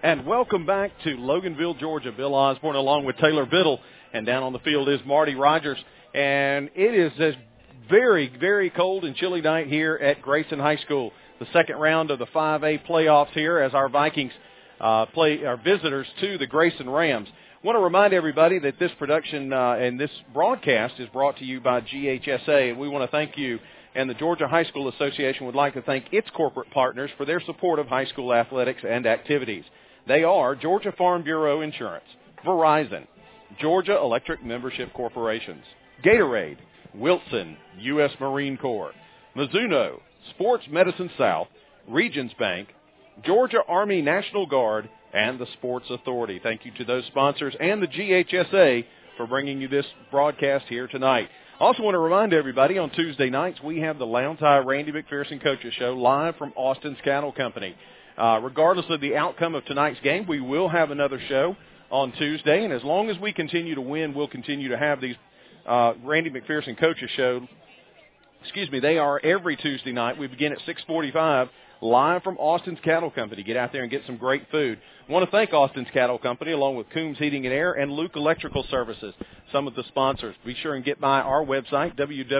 And welcome back to Loganville, Georgia. Bill Osborne along with Taylor Biddle. And down on the field is Marty Rogers. And it is a very, very cold and chilly night here at Grayson High School. The second round of the 5A playoffs here as our Vikings play our visitors to the Grayson Rams. I want to remind everybody that this production and this broadcast is brought to you by GHSA. And we want to thank you. And the Georgia High School Association would like to thank its corporate partners for their support of high school athletics and activities. They are Georgia Farm Bureau Insurance, Verizon, Georgia Electric Membership Corporations, Gatorade, Wilson, U.S. Marine Corps, Mizuno, Sports Medicine South, Regions Bank, Georgia Army National Guard, and the Sports Authority. Thank you to those sponsors and the GHSA for bringing you this broadcast here tonight. I also want to remind everybody on Tuesday nights we have the Lowndes High Randy McPherson Coaches Show live from Austin's Cattle Company. Regardless of the outcome of tonight's game, we will have another show on Tuesday, and as long as we continue to win, we'll continue to have these Randy McPherson Coaches Show. They are every Tuesday night. We begin at 6:45, live from Austin's Cattle Company. Get out there and get some great food. I want to thank Austin's Cattle Company, along with Coombs Heating and Air and Luke Electrical Services, some of the sponsors. Be sure and get by our website,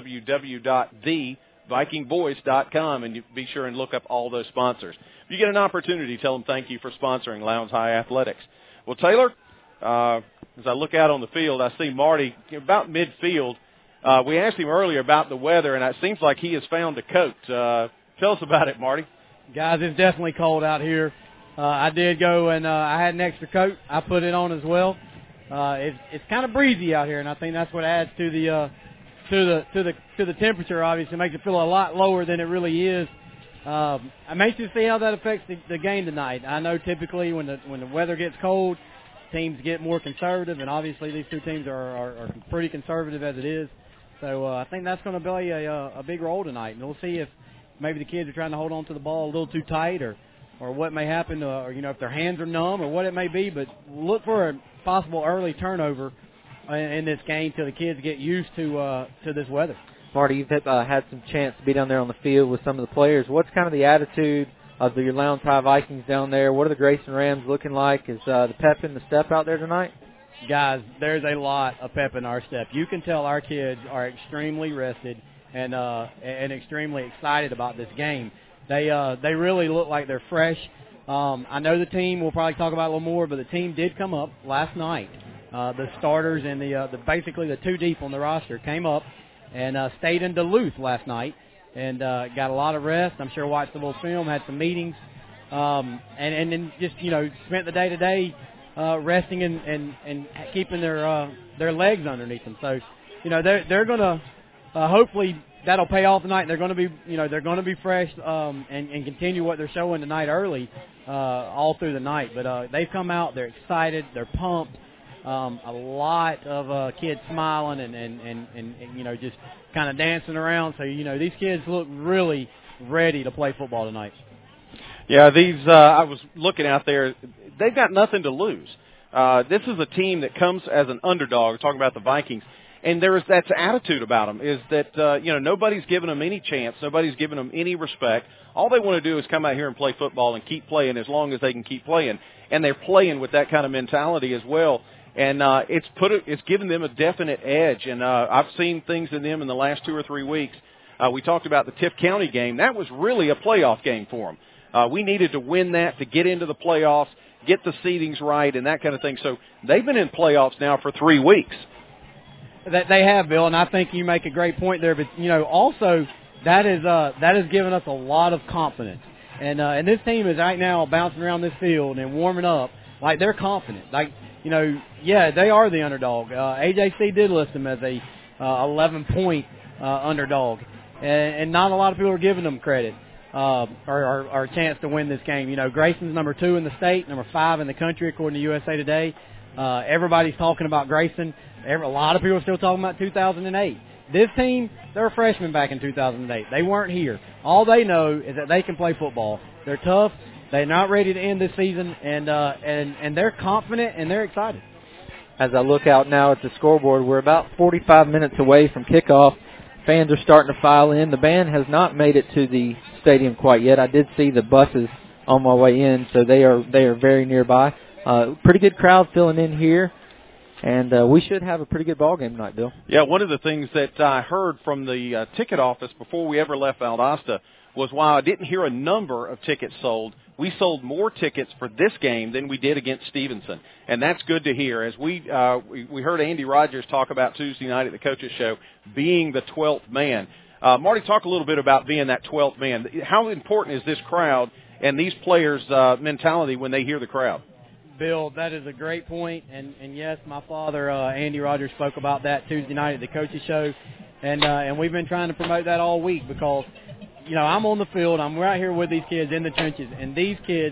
www.thevikingvoice.com, and be sure and look up all those sponsors. If you get an opportunity, tell them thank you for sponsoring Lowndes High Athletics. Well, Taylor, as I look out on the field, I see Marty about midfield. We asked him earlier about the weather, and it seems like he has found a coat. Tell us about it, Marty. Guys, it's definitely cold out here. I did go and I had an extra coat. I put it on as well. It's kind of breezy out here, and I think that's what adds to the temperature. Obviously, it makes it feel a lot lower than it really is. I'm anxious to see how that affects the game tonight. I know typically when the weather gets cold, teams get more conservative, and obviously these two teams are pretty conservative as it is. So I think that's going to play a big role tonight, and we'll see if maybe the kids are trying to hold on to the ball a little too tight, or what may happen, or if their hands are numb, or what it may be. But look for a possible early turnover in this game till the kids get used to this weather. Marty, you've had some chance to be down there on the field with some of the players. What's kind of the attitude of your Lowndes High Vikings down there? What are the Grayson Rams looking like? Is the pep in the step out there tonight? Guys, there's a lot of pep in our step. You can tell our kids are extremely rested and extremely excited about this game. They really look like they're fresh. I know the team, we'll probably talk about it a little more, but the team did come up last night. The starters and basically the two deep on the roster came up and stayed in Duluth last night and got a lot of rest. I'm sure watched a little film, had some meetings, and then just spent the day today resting and keeping their legs underneath them. So they're gonna hopefully that'll pay off tonight. They're gonna be fresh and continue what they're showing tonight early all through the night. But they've come out, they're excited, they're pumped. A lot of kids smiling and just kind of dancing around. So, these kids look really ready to play football tonight. Yeah, I was looking out there. They've got nothing to lose. This is a team that comes as an underdog, talking about the Vikings, and there's that attitude about them is that, nobody's giving them any chance. Nobody's giving them any respect. All they want to do is come out here and play football and keep playing as long as they can keep playing. And they're playing with that kind of mentality as well. And it's given them a definite edge. And I've seen things in them in the last 2 or 3 weeks. We talked about the Tift County game. That was really a playoff game for them. We needed to win that to get into the playoffs, get the seedings right, and that kind of thing. So they've been in playoffs now for 3 weeks. They have, Bill, and I think you make a great point there. But also that has given us a lot of confidence. And this team is right now bouncing around this field and warming up like they're confident. Like. They are the underdog. AJC did list them as a 11-point underdog, and not a lot of people are giving them credit or a chance to win this game. Grayson's number 2 in the state, number 5 in the country, according to USA Today. Everybody's talking about Grayson. A lot of people are still talking about 2008. This team, they're freshmen back in 2008. They weren't here. All they know is that they can play football. They're tough. They're not ready to end this season, and they're confident and they're excited. As I look out now at the scoreboard, we're about 45 minutes away from kickoff. Fans are starting to file in. The band has not made it to the stadium quite yet. I did see the buses on my way in, so they are very nearby. Pretty good crowd filling in here. And we should have a pretty good ball game tonight, Bill. Yeah, one of the things that I heard from the ticket office before we ever left Valdosta was while I didn't hear a number of tickets sold, we sold more tickets for this game than we did against Stevenson. And that's good to hear. As we heard Andy Rogers talk about Tuesday night at the Coaches Show being the 12th man. Marty, talk a little bit about being that 12th man. How important is this crowd and these players' mentality when they hear the crowd? Bill, that is a great point, and yes, my father, Andy Rogers, spoke about that Tuesday night at the Coaches Show, and we've been trying to promote that all week because, you know, I'm on the field, I'm right here with these kids in the trenches, and these kids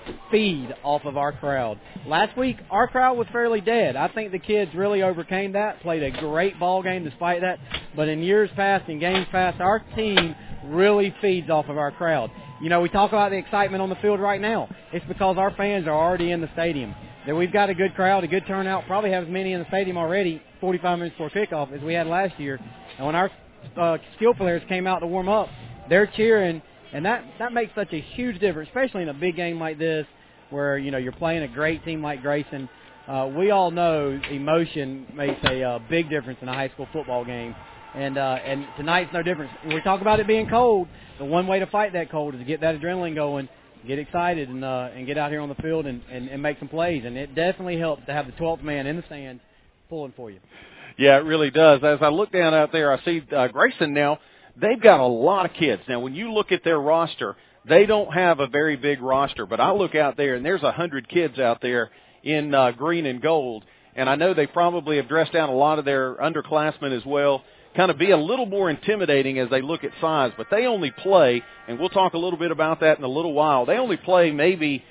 feed off of our crowd. Last week, our crowd was fairly dead. I think the kids really overcame that, played a great ball game despite that, but in years past, in games past, our team really feeds off of our crowd. You know, we talk about the excitement on the field right now. It's because our fans are already in the stadium. That we've got a good crowd, a good turnout, probably have as many in the stadium already 45 minutes before kickoff as we had last year. And when our skill players came out to warm up, they're cheering, and that makes such a huge difference, especially in a big game like this where, you know, you're playing a great team like Grayson. We all know emotion makes a big difference in a high school football game. And tonight's no different. We talk about it being cold. The one way to fight that cold is to get that adrenaline going, get excited, and get out here on the field and make some plays. And it definitely helps to have the 12th man in the stands pulling for you. Yeah, it really does. As I look down out there, I see Grayson now. They've got a lot of kids. Now, when you look at their roster, they don't have a very big roster. But I look out there, and there's 100 kids out there in green and gold. And I know they probably have dressed down a lot of their underclassmen as well, kind of be a little more intimidating as they look at size. But they only play, and we'll talk a little bit about that in a little while, they only play maybe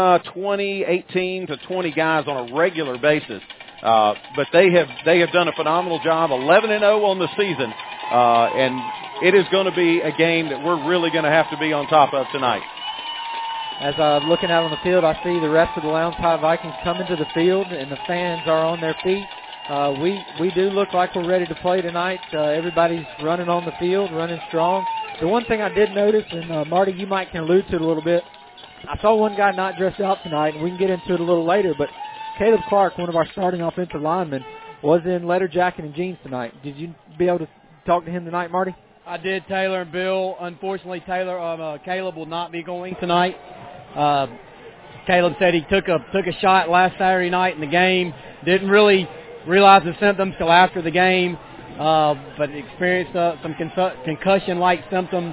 18 to 20 guys on a regular basis. But they have done a phenomenal job, 11-0 on the season, and it is going to be a game that we're really going to have to be on top of tonight. As I'm looking out on the field, I see the rest of the Lowndes High Vikings coming to the field, and the fans are on their feet. We do look like we're ready to play tonight. Everybody's running on the field, running strong. The one thing I did notice, and Marty, you might can allude to it a little bit, I saw one guy not dressed out tonight, and we can get into it a little later, but Caleb Clark, one of our starting offensive linemen, was in leather jacket and jeans tonight. Did you be able to talk to him tonight, Marty? I did, Taylor and Bill. Unfortunately, Caleb will not be going tonight. Caleb said he took a shot last Saturday night in the game. Didn't really realize the symptoms till after the game, but experienced some concussion-like symptoms.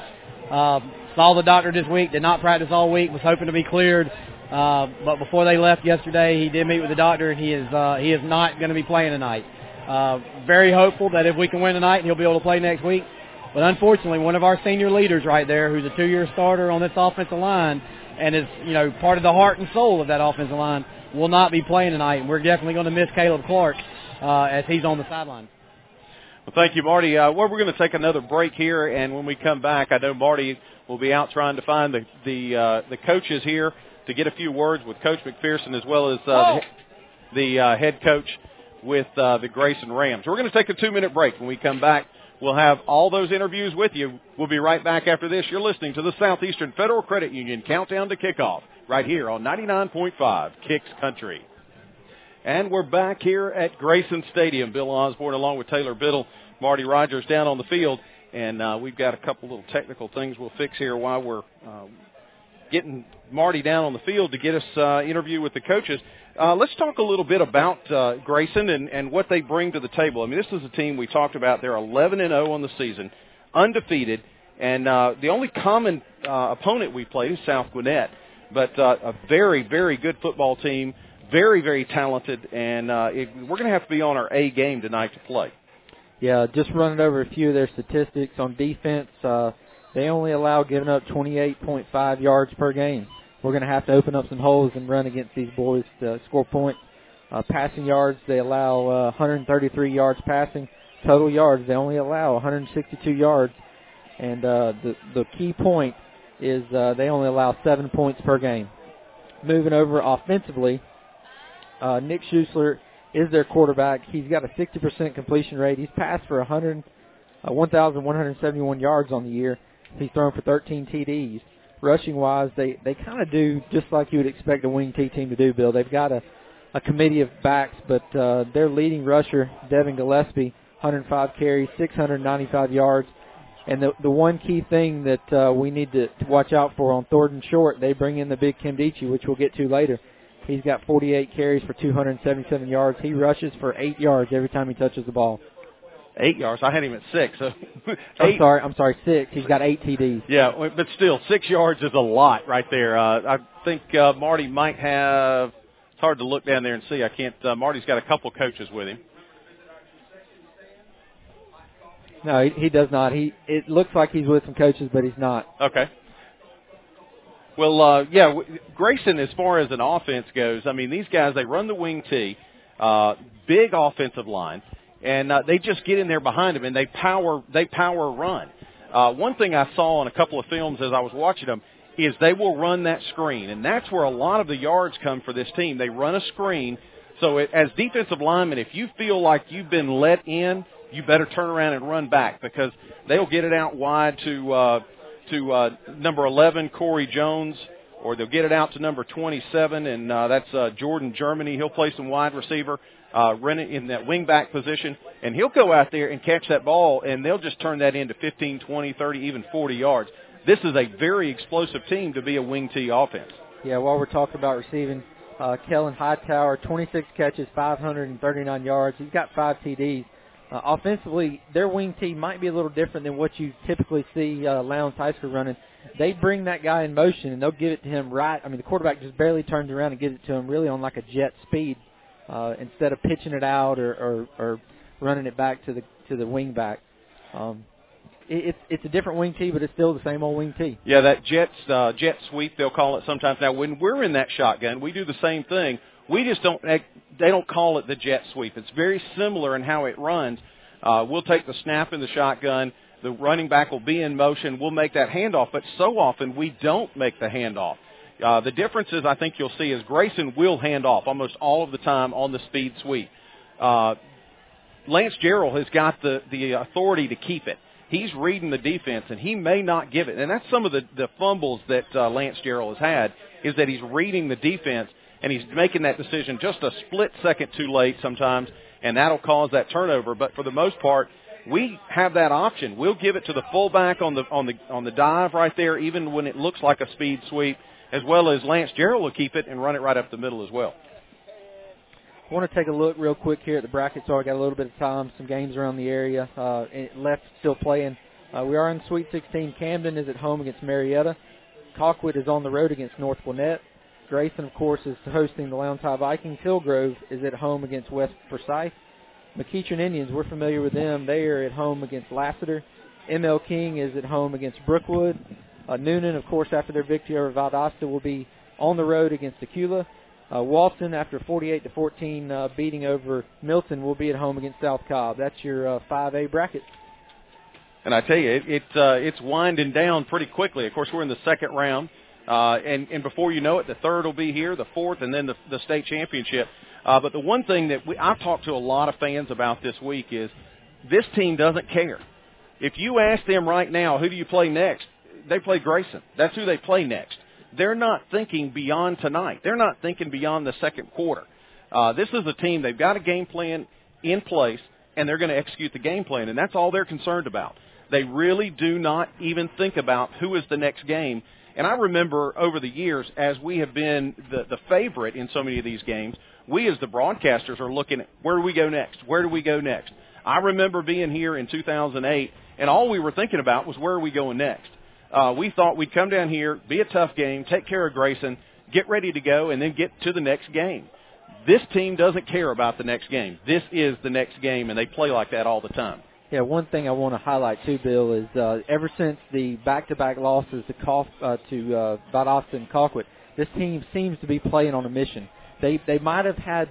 Saw the doctor this week. Did not practice all week. Was hoping to be cleared. But before they left yesterday, he did meet with the doctor, and he is not going to be playing tonight. Very hopeful that if we can win tonight, he'll be able to play next week. But unfortunately, one of our senior leaders right there, who's a 2-year starter on this offensive line, and is, you know, part of the heart and soul of that offensive line, will not be playing tonight. And we're definitely going to miss Caleb Clark as he's on the sideline. Well, thank you, Marty. Well, we're going to take another break here, and when we come back, I know Marty will be out trying to find the coaches here to get a few words with Coach McPherson as well as the head coach with the Grayson Rams. We're going to take a 2-minute break. When we come back, we'll have all those interviews with you. We'll be right back after this. You're listening to the Southeastern Federal Credit Union Countdown to Kickoff right here on 99.5 Kicks Country. And we're back here at Grayson Stadium. Bill Osborne along with Taylor Biddle, Marty Rogers down on the field. And we've got a couple little technical things we'll fix here while we're getting Marty down on the field to get us interview with the coaches. Let's talk a little bit about Grayson and what they bring to the table. I mean, this is a team we talked about. They're 11-0 on the season, undefeated, and the only common opponent we played is South Gwinnett. But a very, very good football team, very, very talented, and we're going to have to be on our A game tonight to play. Yeah, just running over a few of their statistics on defense. They only allow giving up 28.5 yards per game. We're going to have to open up some holes and run against these boys to score points. Passing yards, they allow 133 yards passing. Total yards, they only allow 162 yards. And the key point is they only allow 7 points per game. Moving over offensively, Nick Schuessler is their quarterback. He's got a 60% completion rate. He's passed for 1,171 yards on the year. He's thrown for 13 TDs. rushing-wise, they kind of do just like you would expect a wing T team to do, Bill. They've got a committee of backs, but their leading rusher, Devin Gillespie, 105 carries, 695 yards. And the one key thing that we need to watch out for on third and short, they bring in the big Kim Dichie, which we'll get to later. He's got 48 carries for 277 yards. He rushes for 8 yards every time he touches the ball. 8 yards? I had him at 6. So I'm sorry, 6. He's got 8 TDs. Yeah, but still, 6 yards is a lot right there. I think Marty might have – it's hard to look down there and see. I can't Marty's got a couple coaches with him. No, he does not. It looks like he's with some coaches, but he's not. Okay. Well, Grayson, as far as an offense goes, I mean, these guys, they run the wing T, big offensive line, and they just get in there behind them, and they power run. One thing I saw on a couple of films as I was watching them is they will run that screen, and that's where a lot of the yards come for this team. They run a screen, so as defensive linemen, if you feel like you've been let in, you better turn around and run back because they'll get it out wide to number 11, Corey Jones, or they'll get it out to number 27, and that's Jordan Germany. He'll play some wide receiver, run it in that wingback position, and he'll go out there and catch that ball, and they'll just turn that into 15, 20, 30, even 40 yards. This is a very explosive team to be a wing T offense. Yeah, while we're talking about receiving, Kellen Hightower, 26 catches, 539 yards. He's got 5 TDs. Offensively, their wing T might be a little different than what you typically see Lowndes High School running. They bring that guy in motion, and they'll give it to him right. I mean, the quarterback just barely turns around and gives it to him really on like a jet speed instead of pitching it out or running it back to the wing back. It's a different wing T, but it's still the same old wing T. Yeah, that jet sweep, they'll call it sometimes. Now, when we're in that shotgun, we do the same thing. We just don't – they don't call it the jet sweep. It's very similar in how it runs. We'll take the snap in the shotgun. The running back will be in motion. We'll make that handoff, but so often we don't make the handoff. The differences I think you'll see is Grayson will hand off almost all of the time on the speed sweep. Lance Jarrell has got the authority to keep it. He's reading the defense, and he may not give it. And that's some of the fumbles that Lance Jarrell has had, is that he's reading the defense, and he's making that decision just a split second too late sometimes, and that'll cause that turnover. But for the most part, we have that option. We'll give it to the fullback on the dive right there, even when it looks like a speed sweep, as well as Lance Jarrell will keep it and run it right up the middle as well. I want to take a look real quick here at the bracket, so I got a little bit of time, some games around the area. Left still playing. We are in Sweet 16. Camden is at home against Marietta. Colquitt is on the road against North Gwinnett. Grayson, of course, is hosting the Lowndes High Vikings. Hillgrove is at home against West Forsyth. McEachern Indians, we're familiar with them. They are at home against Lassiter. M.L. King is at home against Brookwood. Noonan, of course, after their victory over Valdosta, will be on the road against Tequila. Walton, after 48-14 beating over Milton, will be at home against South Cobb. That's your 5A bracket. And I tell you, it's winding down pretty quickly. Of course, we're in the second round. And before you know it, the third will be here, the fourth, and then the state championship. But the one thing that I've talked to a lot of fans about this week is this team doesn't care. If you ask them right now, who do you play next, they play Grayson. That's who they play next. They're not thinking beyond tonight. They're not thinking beyond the second quarter. This is a team, they've got a game plan in place, and they're going to execute the game plan, and that's all they're concerned about. They really do not even think about who is the next game. And I remember over the years, as we have been the favorite in so many of these games, we as the broadcasters are looking at where do we go next? Where do we go next? I remember being here in 2008, and all we were thinking about was where are we going next? We thought we'd come down here, be a tough game, take care of Grayson, get ready to go, and then get to the next game. This team doesn't care about the next game. This is the next game, and they play like that all the time. Yeah, one thing I want to highlight too, Bill, is ever since the back-to-back losses to Valdosta and Colquitt, this team seems to be playing on a mission. They might have had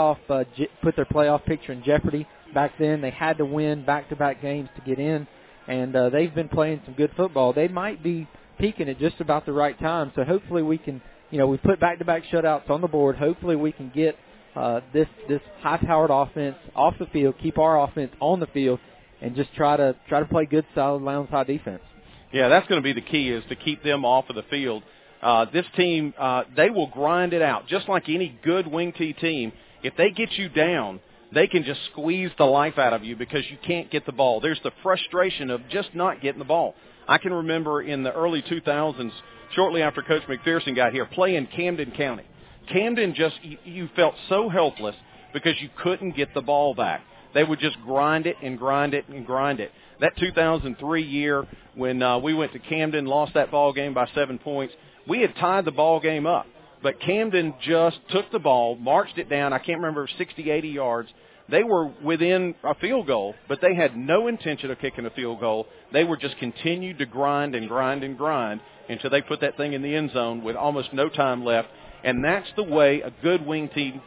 put their playoff picture in jeopardy back then. They had to win back-to-back games to get in, and they've been playing some good football. They might be peaking at just about the right time, so hopefully we can, we put back-to-back shutouts on the board. Hopefully we can get this high-powered offense off the field, keep our offense on the field, and just try to play good, solid Lowndes High defense. Yeah, that's going to be the key, is to keep them off of the field. This team, they will grind it out. Just like any good wing T team, if they get you down, they can just squeeze the life out of you because you can't get the ball. There's the frustration of just not getting the ball. I can remember in the early 2000s, shortly after Coach McPherson got here, playing Camden County. Camden just, you felt so helpless because you couldn't get the ball back. They would just grind it and grind it and grind it. That 2003 year when we went to Camden, lost that ball game by 7 points, we had tied the ball game up. But Camden just took the ball, marched it down, I can't remember, 60, 80 yards. They were within a field goal, but they had no intention of kicking a field goal. They were just continued to grind and grind and grind until they put that thing in the end zone with almost no time left. And that's the way a good wing T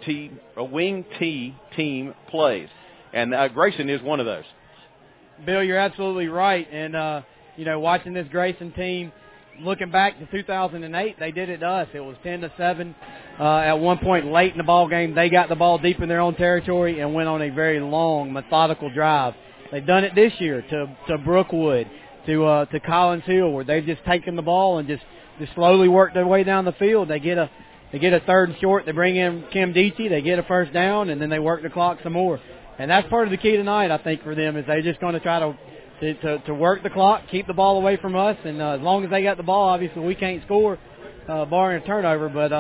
team plays. And Grayson is one of those. Bill, you're absolutely right. And, watching this Grayson team, looking back to 2008, they did it to us. It was 10-7. At one point late in the ball game, they got the ball deep in their own territory and went on a very long, methodical drive. They've done it this year to Brookwood, to Collins Hill, where they've just taken the ball and just slowly worked their way down the field. They get a third and short. They bring in Kim Deachy. They get a first down, and then they work the clock some more. And that's part of the key tonight, I think, for them, is they're just going to try to work the clock, keep the ball away from us, and as long as they got the ball, obviously we can't score, barring a turnover. But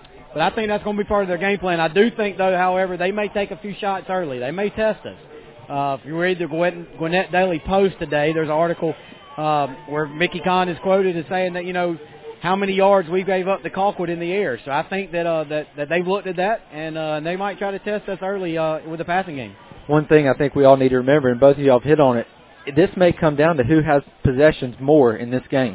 I think that's going to be part of their game plan. I do think, though, however, they may take a few shots early. They may test us. If you read the Gwinnett Daily Post today, there's an article where Mickey Kahn is quoted as saying that, how many yards we gave up to Colquitt in the air. So I think that they've looked at that, and they might try to test us early with the passing game. One thing I think we all need to remember, and both of you have hit on it, this may come down to who has possessions more in this game,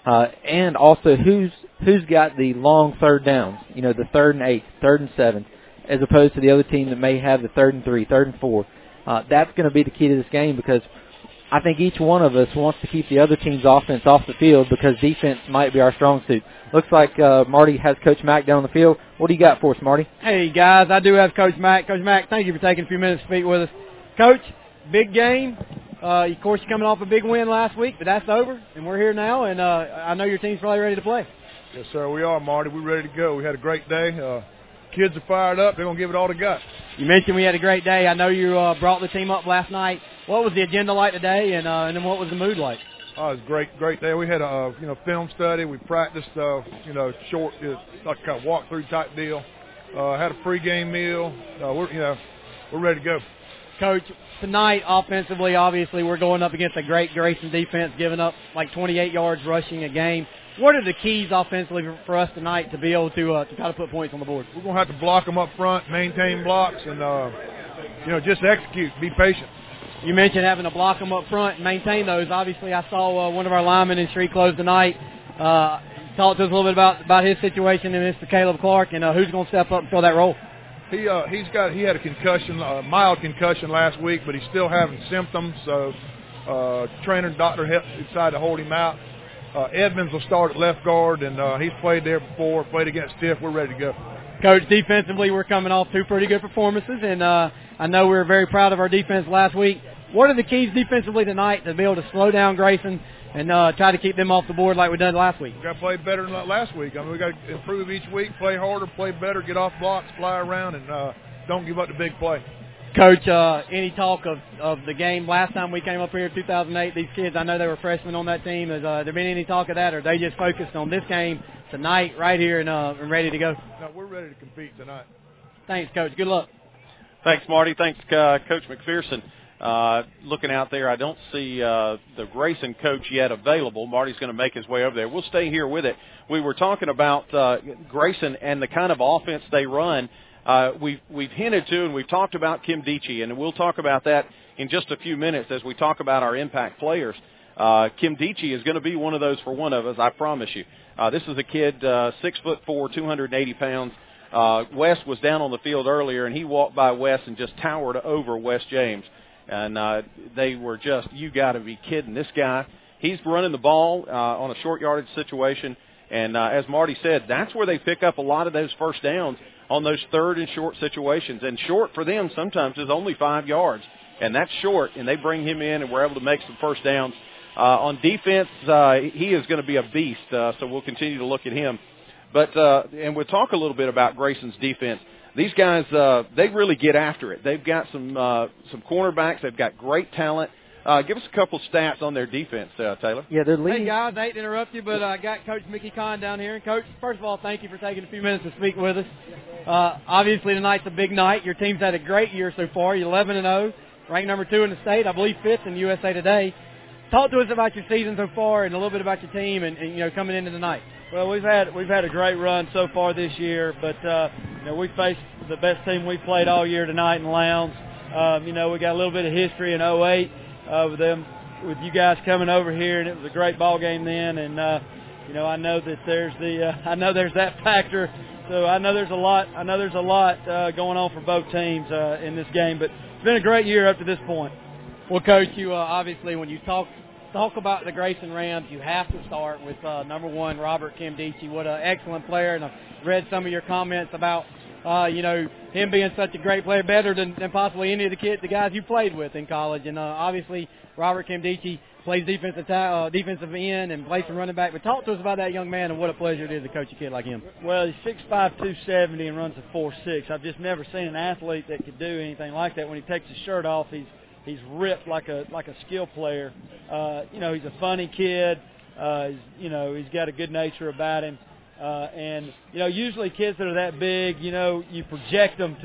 and also who's got the long third downs. The 3rd and 8, 3rd and 7, as opposed to the other team that may have the 3rd and 3, 3rd and 4. That's going to be the key to this game, because I think each one of us wants to keep the other team's offense off the field, because defense might be our strong suit. Looks like Marty has Coach Mack down on the field. What do you got for us, Marty? Hey, guys, I do have Coach Mack. Coach Mack, thank you for taking a few minutes to speak with us. Coach, big game. Of course, you're coming off a big win last week, but that's over, and we're here now, and I know your team's probably ready to play. Yes, sir, we are, Marty. We're ready to go. We had a great day. Kids are fired up. They're going to give it all they got. You mentioned we had a great day. I know you brought the team up last night. What was the agenda like today, and then what was the mood like? Oh, it was a great day. We had a film study. We practiced short, like a kind of walkthrough type deal. Had a pregame meal. We're ready to go. Coach, tonight offensively, obviously we're going up against a great Grayson defense, giving up like 28 yards rushing a game. What are the keys offensively for us tonight to be able to try to put points on the board? We're going to have to block them up front, maintain blocks, and just execute. Be patient. You mentioned having to block them up front and maintain those. Obviously, I saw one of our linemen in street clothes tonight. Talk to us a little bit about his situation and Mr. Caleb Clark, and who's going to step up and fill that role. He had a concussion, a mild concussion last week, but he's still having symptoms. So trainer and doctor decided to hold him out. Edmonds will start at left guard, and he's played there before, played against Stiff. We're ready to go. Coach, defensively, we're coming off 2 pretty good performances, and I know we were very proud of our defense last week. What are the keys defensively tonight to be able to slow down Grayson and try to keep them off the board like we done last week? We got to play better than last week. I mean, we got to improve each week, play harder, play better, get off blocks, fly around, and don't give up the big play. Coach, any talk of the game last time we came up here in 2008? These kids, I know they were freshmen on that team. Has there been any talk of that, or are they just focused on this game tonight right here and ready to go? No, we're ready to compete tonight. Thanks, Coach. Good luck. Thanks, Marty. Thanks, Coach McPherson. Looking out there, I don't see the Grayson coach yet available. Marty's going to make his way over there. We'll stay here with it. We were talking about Grayson and the kind of offense they run. We've hinted to and we've talked about Kim Deachy, and we'll talk about that in just a few minutes as we talk about our impact players. Kim Deachy is going to be one of those for one of us, I promise you. This is a kid, 6'4", 280 pounds. Wes was down on the field earlier, and he walked by Wes and just towered over Wes James. And they were just, you got to be kidding. This guy, he's running the ball on a short yardage situation. And as Marty said, that's where they pick up a lot of those first downs on those third and short situations. And short for them sometimes is only 5 yards. And that's short, and they bring him in, and we're able to make some first downs. On defense, he is going to be a beast, so we'll continue to look at him. But and we'll talk a little bit about Grayson's defense. These guys, they really get after it. They've got some cornerbacks. They've got great talent. Give us a couple stats on their defense, Taylor. Yeah, they're leading. Hey, guys, I hate to interrupt you, but I got Coach Mickey Kahn down here. And, Coach, first of all, thank you for taking a few minutes to speak with us. Obviously, tonight's a big night. Your team's had a great year so far. You're 11-0, ranked number 2 in the state, I believe 5th in USA Today. Talk to us about your season so far and a little bit about your team and coming into tonight. Well, we've had a great run so far this year, but we faced the best team we played all year tonight in Lowndes. We got a little bit of history in 2008 with you guys coming over here, and it was a great ball game then. And I know that there's that factor. So I know there's a lot going on for both teams in this game, but it's been a great year up to this point. Well, Coach, you obviously when you talk about the Grayson Rams, you have to start with number 1, Robert Kimdichie. What an excellent player, and I've read some of your comments about him being such a great player, better than possibly any of the guys you played with in college. And obviously, Robert Kimdichie plays defensive end and plays some running back. But talk to us about that young man and what a pleasure it is to coach a kid like him. Well, he's 6'5", 270 and runs a 4.6. I've just never seen an athlete that could do anything like that. When he takes his shirt off, he's ripped like a skill player. He's a funny kid. He's got a good nature about him. Usually kids that are that big, you project them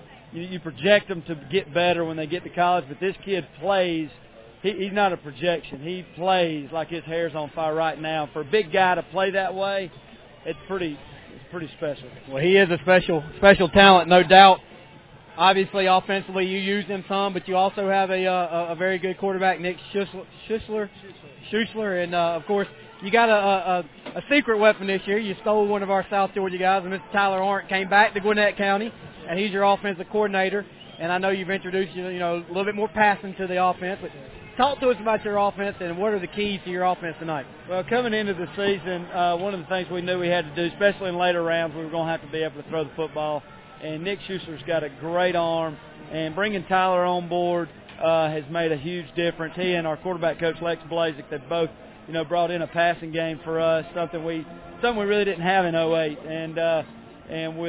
to get better when they get to college. But this kid plays. He's not a projection. He plays like his hair's on fire right now. For a big guy to play that way, it's pretty special. Well, he is a special talent, no doubt. Obviously, offensively, you use him some, but you also have a very good quarterback, Nick Schuessler, and of course, you got a secret weapon this year. You stole one of our South Georgia guys, and Mr. Tyler Arndt came back to Gwinnett County, and he's your offensive coordinator. And I know you've introduced a little bit more passing to the offense, but talk to us about your offense and what are the keys to your offense tonight. Well, coming into the season, one of the things we knew we had to do, especially in later rounds, we were going to have to be able to throw the football. And Nick Schuessler's got a great arm, and bringing Tyler on board has made a huge difference. He and our quarterback coach Lex Blazik, they both, brought in a passing game for us, something we really didn't have in 2008. And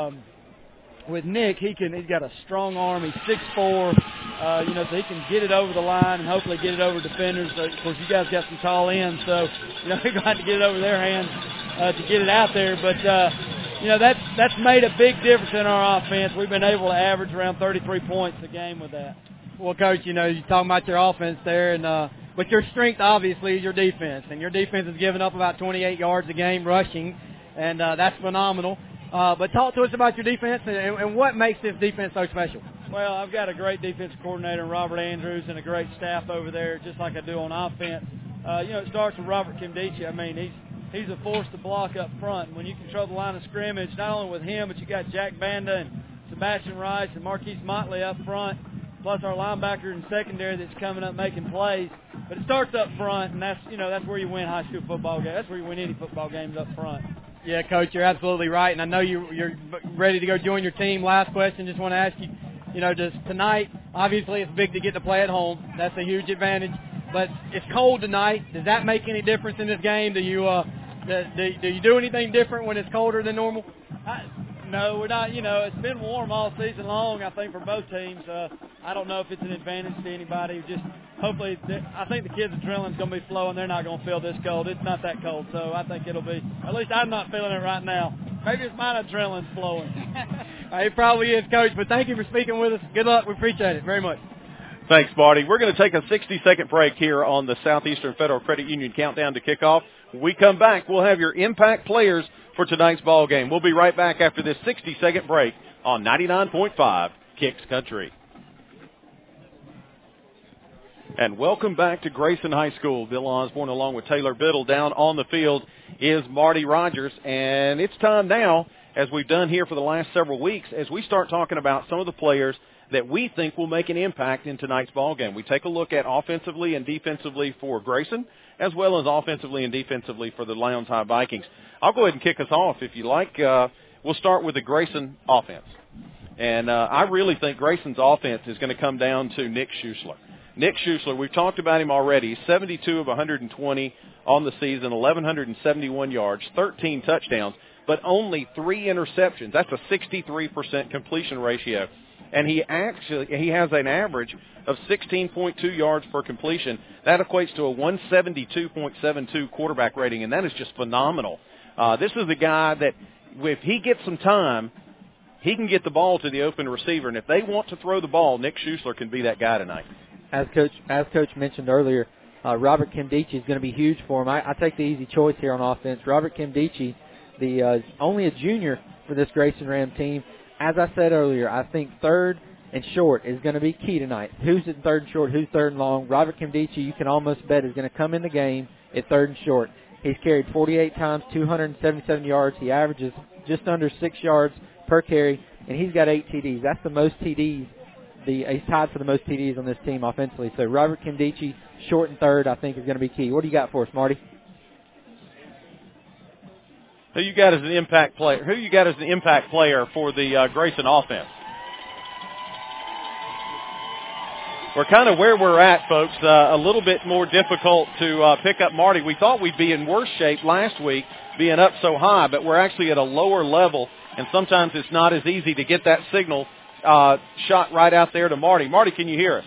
with Nick, he's got a strong arm. He's 6'4", so he can get it over the line and hopefully get it over defenders. Of course, you guys got some tall ends, so you're going to have to get it over their hands to get it out there. But that's made a big difference in our offense. We've been able to average around 33 points a game with that. Well, Coach, you're talking about your offense there, but your strength obviously is your defense, and your defense is giving up about 28 yards a game rushing, and that's phenomenal. But talk to us about your defense and what makes this defense so special. Well, I've got a great defensive coordinator, Robert Andrews, and a great staff over there, just like I do on offense. It starts with Robert Kimdichie. I mean, he's a force to block up front. And when you control the line of scrimmage, not only with him, but you got Jack Banda and Sebastian Rice and Marquise Motley up front, plus our linebacker and secondary that's coming up making plays. But it starts up front, and that's where you win high school football games. That's where you win any football games, up front. Yeah, Coach, you're absolutely right, and I know you're ready to go join your team. Last question, just want to ask you, just tonight, obviously it's big to get to play at home. That's a huge advantage. But it's cold tonight. Does that make any difference in this game? Do you do anything different when it's colder than normal? No, we're not. It's been warm all season long, I think, for both teams. I don't know if it's an advantage to anybody. Just hopefully, I think the kids' adrenaline's going to be flowing. They're not going to feel this cold. It's not that cold, so I think it'll be. At least I'm not feeling it right now. Maybe it's my adrenaline's flowing. It probably is, Coach. But thank you for speaking with us. Good luck. We appreciate it very much. Thanks, Marty. We're going to take a 60-second break here on the Southeastern Federal Credit Union Countdown to Kickoff. When we come back, we'll have your impact players for tonight's ball game. We'll be right back after this 60-second break on 99.5 Kicks Country. And welcome back to Grayson High School. Bill Osborne along with Taylor Biddle. Down on the field is Marty Rogers. And it's time now, as we've done here for the last several weeks, as we start talking about some of the players that we think will make an impact in tonight's ball game. We take a look at offensively and defensively for Grayson, as well as offensively and defensively for the Lowndes High Vikings. I'll go ahead and kick us off if you like. We'll start with the Grayson offense. And I really think Grayson's offense is going to come down to Nick Schuessler. Nick Schuessler, we've talked about him already. He's 72 of 120 on the season, 1,171 yards, 13 touchdowns, but only 3 interceptions. That's a 63% completion ratio. And he has an average of 16.2 yards per completion. That equates to a 172.72 quarterback rating, and that is just phenomenal. This is a guy that, if he gets some time, he can get the ball to the open receiver. And if they want to throw the ball, Nick Schuessler can be that guy tonight. As Coach mentioned earlier, Robert Kimdichie is going to be huge for him. I take the easy choice here on offense. Robert Kimdichie, only a junior for this Grayson Ram team. As I said earlier, I think third and short is going to be key tonight. Who's in third and short, who's third and long? Robert Kimdichie, you can almost bet, is going to come in the game at third and short. He's carried 48 times, 277 yards. He averages just under 6 yards per carry, and he's got 8 TDs. That's the most TDs. He's tied for the most TDs on this team offensively. So Robert Kimdichie, short and third, I think is going to be key. What do you got for us, Marty? Who you got as an impact player? Who you got as an impact player for the Grayson offense? We're kind of where we're at, folks. A little bit more difficult to pick up Marty. We thought we'd be in worse shape last week, being up so high, but we're actually at a lower level, and sometimes it's not as easy to get that signal shot right out there to Marty. Marty, can you hear us?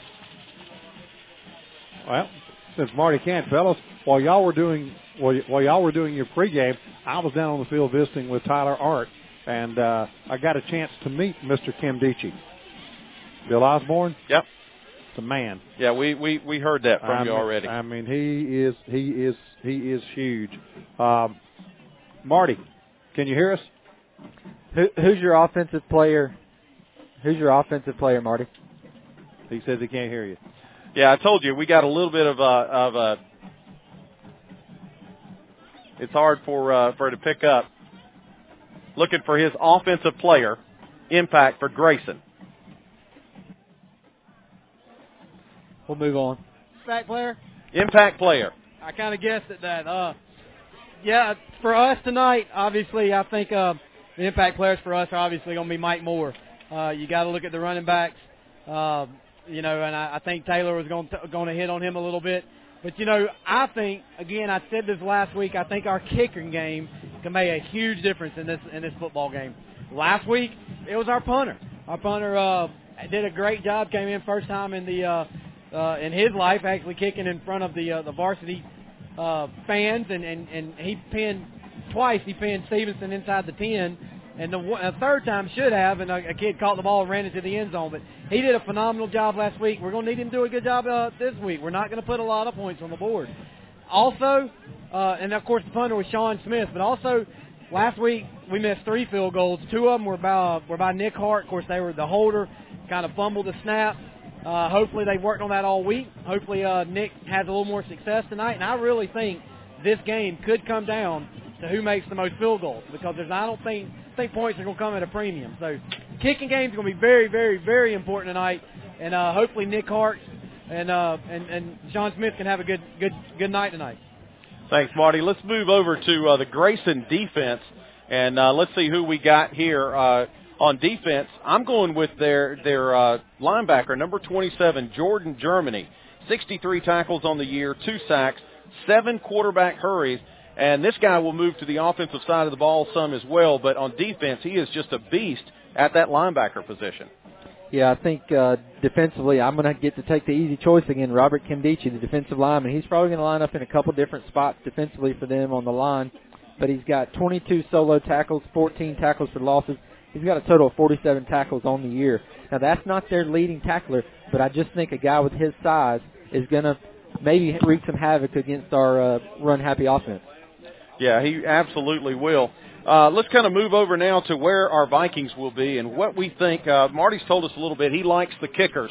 Well, since Marty can't, fellas, while y'all were doing your pregame, I was down on the field visiting with Tyler Art, and I got a chance to meet Mr. Kimdichie. Bill Osborne? Yep. It's a man. Yeah, we heard that from you already. I mean, he is huge. Marty, can you hear us? Who's your offensive player? Who's your offensive player, Marty? He says he can't hear you. Yeah, I told you we got a little bit of a. It's hard for her to pick up. Looking for his offensive player impact for Grayson. We'll move on. Impact player? Impact player. I kind of guessed at that. Yeah, for us tonight, obviously, I think the impact players for us are obviously going to be Mike Moore. You got to look at the running backs, and I think Taylor was going to hit on him a little bit. But, I think, again, I said this last week, I think our kicking game can make a huge difference in this football game. Last week, it was our punter. Our punter did a great job, came in first time in in his life, actually kicking in front of the varsity fans, and he pinned twice. He pinned Stevenson inside the 10, and the third time should have, and a kid caught the ball and ran into the end zone. But he did a phenomenal job last week. We're going to need him to do a good job this week. We're not going to put a lot of points on the board. Also, and of course the punter was Sean Smith, but also last week we missed 3 field goals. 2 of them were by Nick Hart. Of course, they were the holder, kind of fumbled the snap. Hopefully they've worked on that all week. Hopefully Nick has a little more success tonight. And I really think this game could come down to who makes the most field goals, because I don't think points are going to come at a premium. So kicking game is going to be very, very, very important tonight. And hopefully Nick Hart and Sean Smith can have a good night tonight. Thanks, Marty. Let's move over to the Grayson defense, and let's see who we got here on defense. I'm going with their linebacker, number 27, Jordan Germany. 63 tackles on the year, 2 sacks, 7 quarterback hurries. And this guy will move to the offensive side of the ball some as well, but on defense, he is just a beast at that linebacker position. Yeah, I think defensively, I'm going to get to take the easy choice again. Robert Kimdichie, the defensive lineman, he's probably going to line up in a couple different spots defensively for them on the line. But he's got 22 solo tackles, 14 tackles for losses. He's got a total of 47 tackles on the year. Now, that's not their leading tackler, but I just think a guy with his size is going to maybe wreak some havoc against our run-happy offense. Yeah, he absolutely will. Let's kind of move over now to where our Vikings will be and what we think. Marty's told us a little bit. He likes the kickers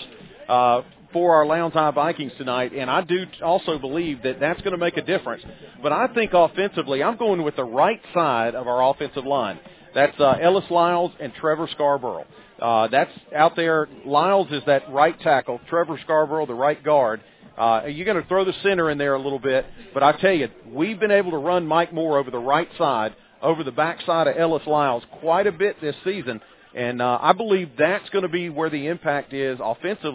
for our Lowndes High Vikings tonight, and I do also believe that that's going to make a difference. But I think offensively, I'm going with the right side of our offensive line. That's Ellis Lyles and Trevor Scarborough. That's out there. Lyles is that right tackle. Trevor Scarborough, the right guard. You're going to throw the center in there a little bit, but I tell you, we've been able to run Mike Moore over the right side, over the backside of Ellis Lyles quite a bit this season, and I believe that's going to be where the impact is offensively,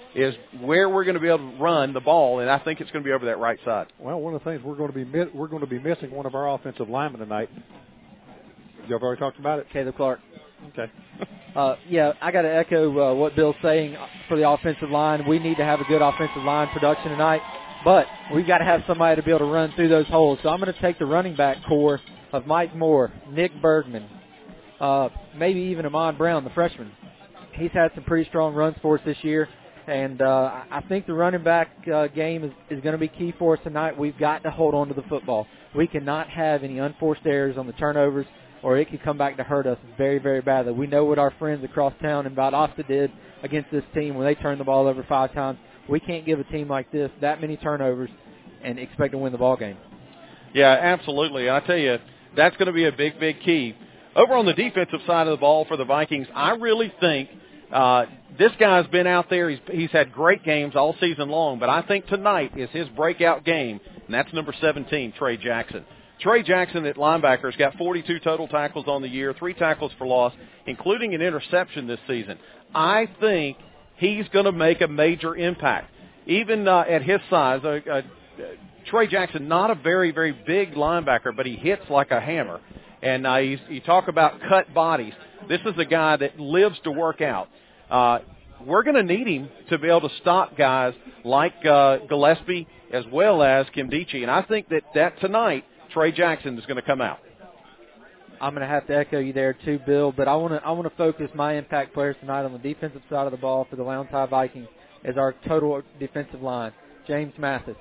is where we're going to be able to run the ball, and I think it's going to be over that right side. Well, one of the things we're going to be missing one of our offensive linemen tonight. You've already talked about it? Caleb Clark. Okay. Yeah, I got to echo what Bill's saying for the offensive line. We need to have a good offensive line production tonight, but we've got to have somebody to be able to run through those holes. So I'm going to take the running back core of Mike Moore, Nick Bergman, maybe even Amon Brown, the freshman. He's had some pretty strong runs for us this year, and I think the running back game is going to be key for us tonight. We've got to hold on to the football. We cannot have any unforced errors on the turnovers, or it could come back to hurt us very, very badly. We know what our friends across town in Valdosta did against this team when they turned the ball over 5 times. We can't give a team like this that many turnovers and expect to win the ball game. Yeah, absolutely. I tell you, that's going to be a big, big key. Over on the defensive side of the ball for the Vikings, I really think this guy's been out there. He's had great games all season long, but I think tonight is his breakout game, and that's number 17, Trey Jackson. Trey Jackson at linebacker has got 42 total tackles on the year, 3 tackles for loss, including an interception this season. I think he's going to make a major impact. Even at his size, Trey Jackson, not a very, very big linebacker, but he hits like a hammer. And you talk about cut bodies. This is a guy that lives to work out. We're going to need him to be able to stop guys like Gillespie as well as Kimdichie. And I think that tonight, Trey Jackson is going to come out. I'm going to have to echo you there too, Bill, but I want to focus my impact players tonight on the defensive side of the ball for the Lowndes High Vikings as our total defensive line. James Mathis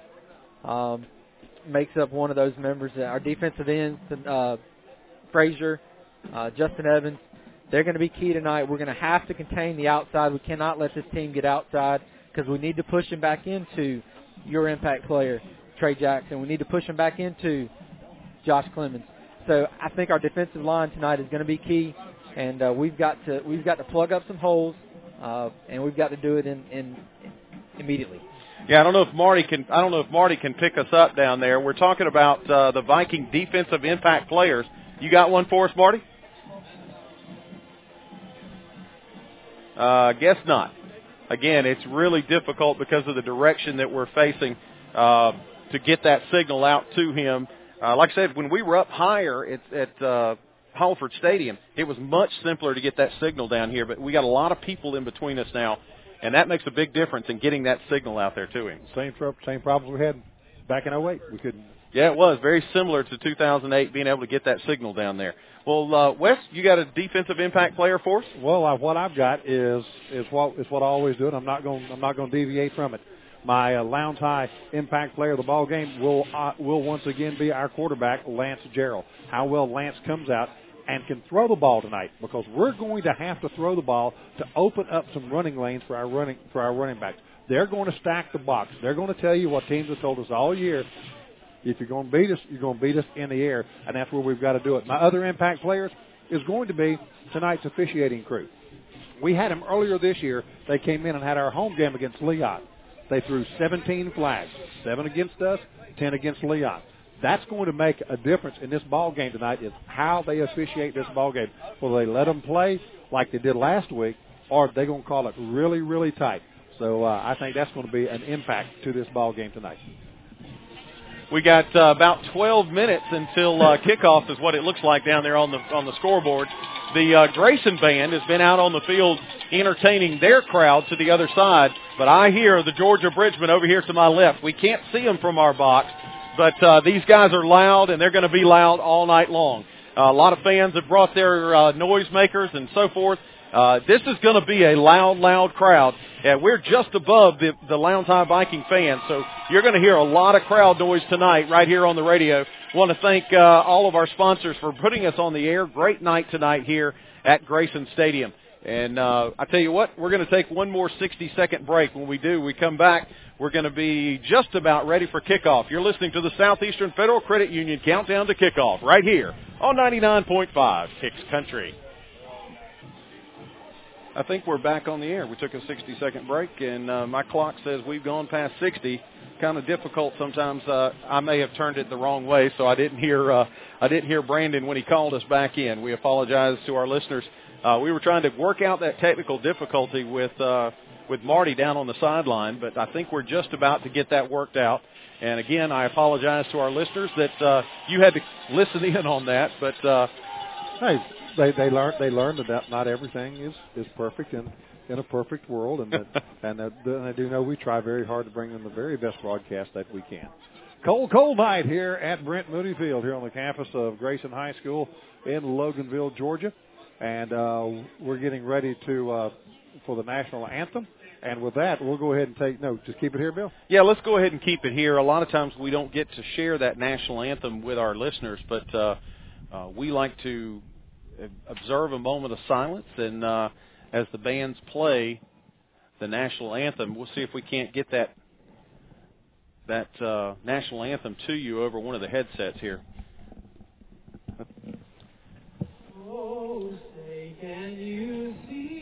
makes up one of those members. Our defensive ends, Frazier, Justin Evans, they're going to be key tonight. We're going to have to contain the outside. We cannot let this team get outside because we need to push him back into your impact player, Trey Jackson. We need to push him back into Josh Clemens. So I think our defensive line tonight is going to be key, and we've got to plug up some holes, and we've got to do it in immediately. Yeah, I don't know if Marty can pick us up down there. We're talking about the Viking defensive impact players. You got one for us, Marty? Guess not. Again, it's really difficult because of the direction that we're facing to get that signal out to him. Like I said, when we were up higher at Holford Stadium, it was much simpler to get that signal down here, but we got a lot of people in between us now, and that makes a big difference in getting that signal out there to him. Same problems we had back in 08. We couldn't. Yeah, it was very similar to 2008, being able to get that signal down there. Well, Wes, you got a defensive impact player for us? Well, what I've got is what I always do, and I'm not going to deviate from it. My Lowndes High impact player of the ball game will once again be our quarterback, Lance Gerald. How well Lance comes out and can throw the ball tonight, because we're going to have to throw the ball to open up some running lanes for our running backs. They're going to stack the box. They're going to tell you what teams have told us all year. If you're going to beat us, you're going to beat us in the air, and that's where we've got to do it. My other impact players is going to be tonight's officiating crew. We had them earlier this year. They came in and had our home game against Leon. They threw 17 flags, 7 against us, 10 against Leon. That's going to make a difference in this ball game tonight, is how they officiate this ball game. Will they let them play like they did last week, or are they going to call it really, really tight? So I think that's going to be an impact to this ball game tonight. We got about 12 minutes until kickoff is what it looks like down there on the scoreboard. The Grayson band has been out on the field entertaining their crowd to the other side, but I hear the Georgia Bridgemen over here to my left. We can't see them from our box, but these guys are loud, and they're going to be loud all night long. A lot of fans have brought their noisemakers and so forth. This is going to be a loud crowd. And we're just above the Lowndes High Viking fans, so you're going to hear a lot of crowd noise tonight right here on the radio. Want to thank all of our sponsors for putting us on the air. Great night tonight here at Grayson Stadium. And I tell you what, we're going to take one more 60-second break. When we do, we come back, we're going to be just about ready for kickoff. You're listening to the Southeastern Federal Credit Union Countdown to Kickoff right here on 99.5 Kicks Country. I think we're back on the air. We took a 60-second break, and my clock says we've gone past 60. Kind of difficult sometimes. I may have turned it the wrong way, so I didn't hear Brandon when he called us back in. We apologize to our listeners. We were trying to work out that technical difficulty with with Marty down on the sideline, but I think we're just about to get that worked out. And, again, I apologize to our listeners that you had to listen in on that. But, hey, they learned that not everything is perfect in a perfect world, and I do know we try very hard to bring them the very best broadcast that we can. Cold night here at Brent Moody Field here on the campus of Grayson High School in Loganville, Georgia. And we're getting ready for the national anthem. And with that, we'll go ahead and take note. Just keep it here, Bill? Yeah, let's go ahead and keep it here. A lot of times we don't get to share that national anthem with our listeners, but we like to observe a moment of silence. And as the bands play the national anthem, we'll see if we can't get that national anthem to you over one of the headsets here. Oh, say, can you see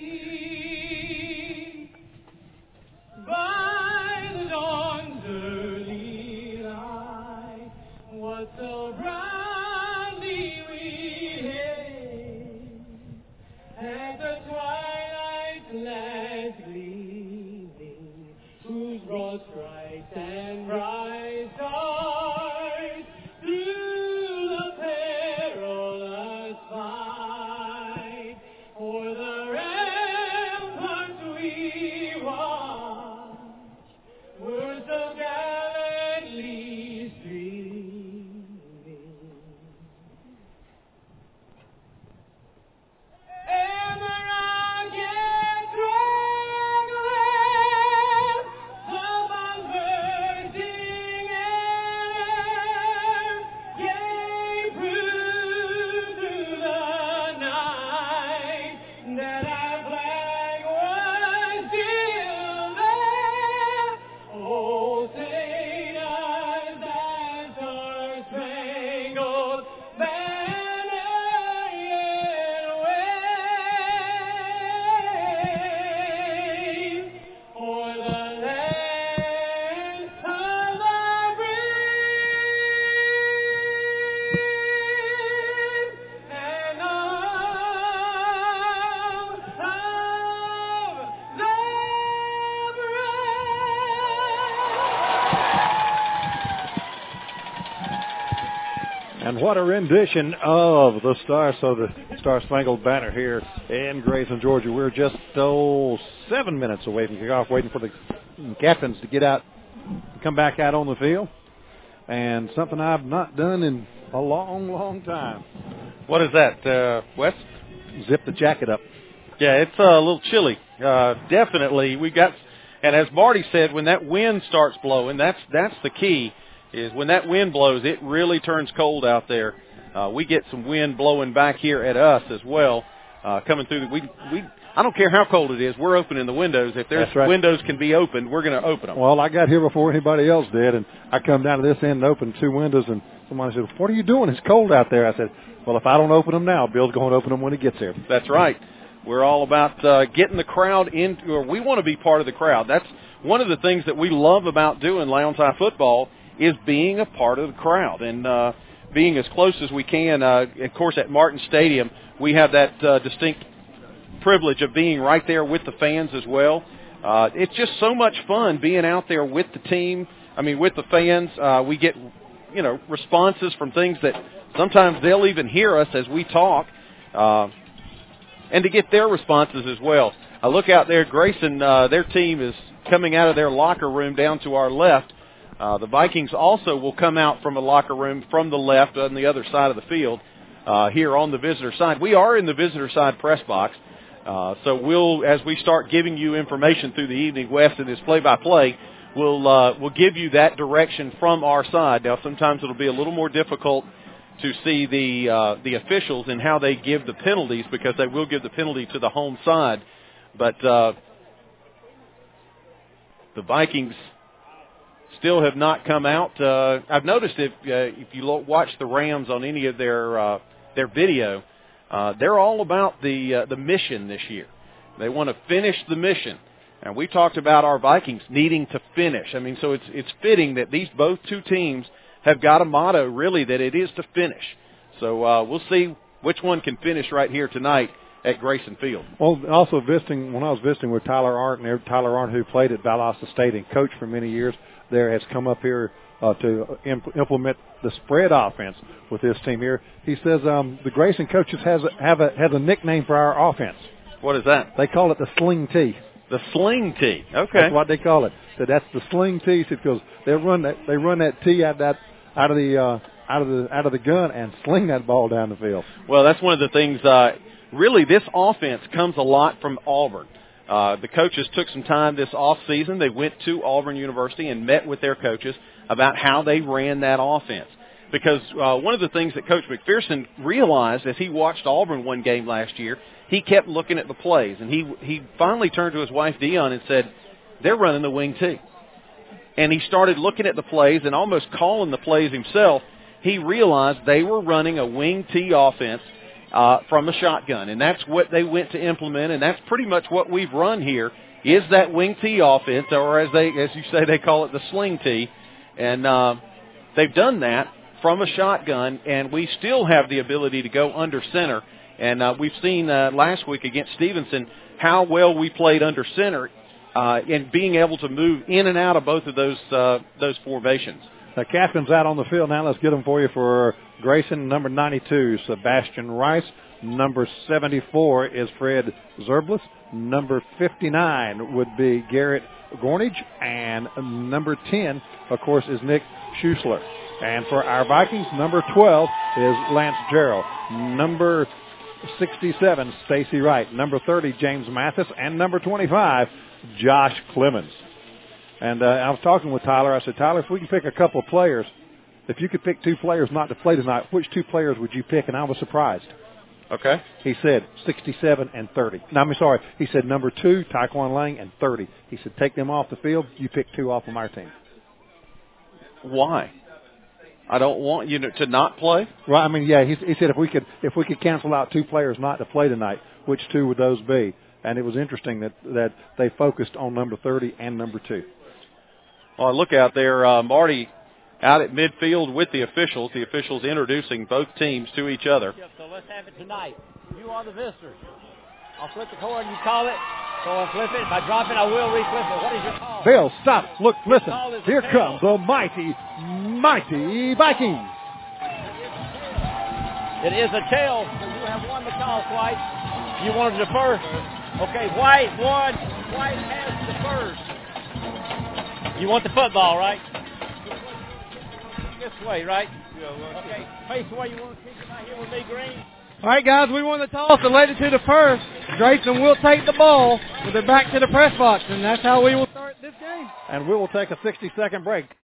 by the dawn's early light what so proudly we hailed as the twilight's last gleaming, whose broad stripes and bright stars through the perilous fight for the ramparts we watched were so gallantly streaming. And the rockets rang away above bursting air, gave proof through the night that our flag was still there. Oh, St. Anne's that star-spangled banner yet waves o'er the land of the brave and of the And what a rendition of the Star-Spangled Banner here in Grayson, Georgia. We're just 7 minutes away from kickoff, waiting for the captains to get out, come back out on the field. And something I've not done in a long, long time. What is that, Wes? Zip the jacket up. Yeah, it's a little chilly. Definitely, we got, and as Marty said, when that wind starts blowing, that's the key. Is when that wind blows, it really turns cold out there. We get some wind blowing back here at us as well, coming through. I don't care how cold it is, we're opening the windows. If there's windows can be opened, we're going to open them. Well, I got here before anybody else did, and I come down to this end and open 2 windows, and somebody said, "What are you doing? It's cold out there." I said, "Well, if I don't open them now, Bill's going to open them when he gets here." That's right. We're all about getting the crowd in, or we want to be part of the crowd. That's one of the things that we love about doing Lowndes High football, is being a part of the crowd and being as close as we can. Of course, at Martin Stadium, we have that distinct privilege of being right there with the fans as well. It's just so much fun being out there with the team. I mean, with the fans. We get, responses from things that sometimes they'll even hear us as we talk, and to get their responses as well. I look out there, Grayson, their team is coming out of their locker room down to our left. The Vikings also will come out from a locker room from the left on the other side of the field here on the visitor side. We are in the visitor side press box, so we'll, as we start giving you information through the evening, West, in this play-by-play, we'll give you that direction from our side. Now, sometimes it'll be a little more difficult to see the officials and how they give the penalties, because they will give the penalty to the home side. But the Vikings still have not come out. I've noticed if you watch the Rams on any of their video, they're all about the mission this year. They want to finish the mission, and we talked about our Vikings needing to finish. I mean, so it's fitting that both two teams have got a motto, really, that it is to finish. So we'll see which one can finish right here tonight at Grayson Field. Well, also when I was visiting with Tyler Arndt, Tyler Arndt, who played at Valdosta State and coached for many years there, has come up here to implement the spread offense with this team here. He says the Grayson coaches has a nickname for our offense. What is that? They call it the Sling T. The Sling T. Okay. That's what they call it. So that's the Sling T, because they run that T out of the gun and sling that ball down the field. Well, that's one of the things. Really, this offense comes a lot from Auburn. The coaches took some time this off season. They went to Auburn University and met with their coaches about how they ran that offense. Because one of the things that Coach McPherson realized as he watched Auburn one game last year, he kept looking at the plays, and he finally turned to his wife Dion and said, "They're running the wing T." And he started looking at the plays and almost calling the plays himself. He realized they were running a wing T offense from a shotgun, and that's what they went to implement, and that's pretty much what we've run here is that wing T offense, or as you say, they call it the Sling T, and they've done that from a shotgun, and we still have the ability to go under center. And we've seen last week against Stevenson how well we played under center in being able to move in and out of both of those formations. The captain's out on the field now. Let's get them for you for Grayson. Number 92, Sebastian Rice. Number 74 is Fred Zerblis. Number 59 would be Garrett Gornage. And number 10, of course, is Nick Schusler. And for our Vikings, number 12 is Lance Jarrell. Number 67, Stacy Wright. Number 30, James Mathis. And number 25, Josh Clemens. And I was talking with Tyler. I said, Tyler, if we can pick a couple of players, if you could pick 2 players not to play tonight, which 2 players would you pick? And I was surprised. Okay. He said 67 and 30. No, I'm sorry. He said number 2, Taekwon Lang, and 30. He said take them off the field. You pick 2 off from our team. Why? I don't want you to not play. Right. I mean, yeah. He said if we could cancel out 2 players not to play tonight, which 2 would those be? And it was interesting that they focused on number 30 and number 2. Well, look out there, Marty, out at midfield with the officials. The officials introducing both teams to each other. So let's have it tonight. You are the visitors. I'll flip the coin. You call it. So I'll flip it. If I drop it, I will re-flip it. What is your call? Bill, stop. Look, listen. Here comes the mighty, mighty Vikings. It is a tail. So you have won the toss, White. You wanted to defer. Okay, White won. White has deferred. You want the football, right? This way, right? Okay, face the way you want to kick it right here with me, Green. All right, guys, we won the toss and laid it to the first. Grayson will take the ball with it back to the press box, and that's how we will start this game. And we will take a 60-second break.